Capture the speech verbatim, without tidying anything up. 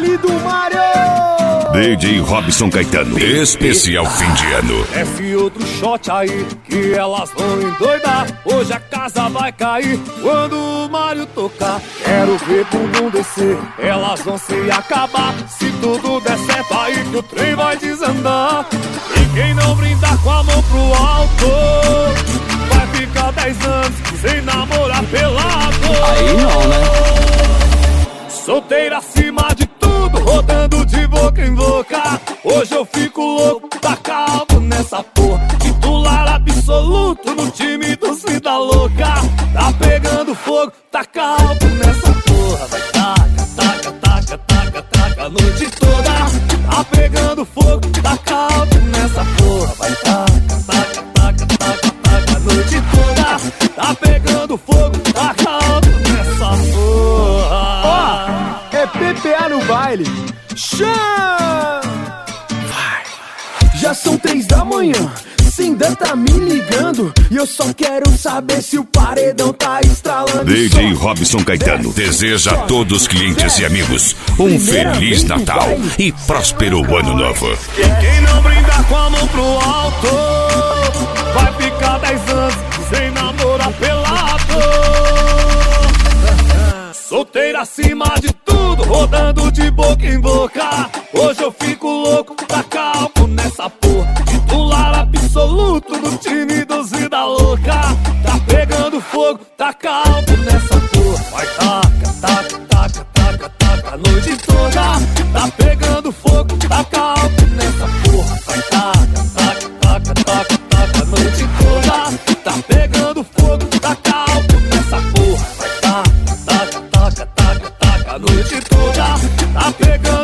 baile do Mário. D J Robson Caetano, especial fim de ano. Desce outro shot aí, que elas vão endoidar. Hoje a casa vai cair quando o Mário tocar. Quero ver bumbum descer, elas vão se acabar. Se tudo der certo aí que o trem vai desandar. E quem não brindar com a mão pro alto vai ficar dez anos sem namorar pelado. Aí não, né? Solteira acima de tudo, rodando de boca em boca. Hoje eu fico louco, tá calmo nessa porra. Titular absoluto no time do Cida Louca. Tá pegando fogo, tá calmo nessa porra. Vai taca, taca, taca, taca, taca a noite toda. Tá pegando fogo, tá calmo nessa porra. Vai taca, taca, taca, taca, taca a noite toda. Tá pegando fogo, tá calmo nessa porra. Ó, é P P A no baile. Chama! Vai! Já são três da manhã, cê ainda tá me ligando. E eu só quero saber se o paredão tá estralando. D J Robson Caetano deseja a todos os clientes e amigos um Feliz Natal e próspero Ano Novo. Quem não brindar com a mão pro alto vai ficar dez anos sem namorar pelado. Solteira acima de tudo, rodando de boca em boca. Hoje eu fico louco, tá calmo nessa porra. Titular absoluto do time do Cida Louca. Tá pegando fogo, tá calmo nessa porra. Vai taca, taca, taca, taca, taca a noite toda. Tá pegando fogo, tá calmo nessa porra. Vai taca, taca, taca, taca, taca a noite toda. Tá pegando fogo, tá calmo nessa porra. Vai taca, taca, taca, taca, taca a noite toda. Tá pegando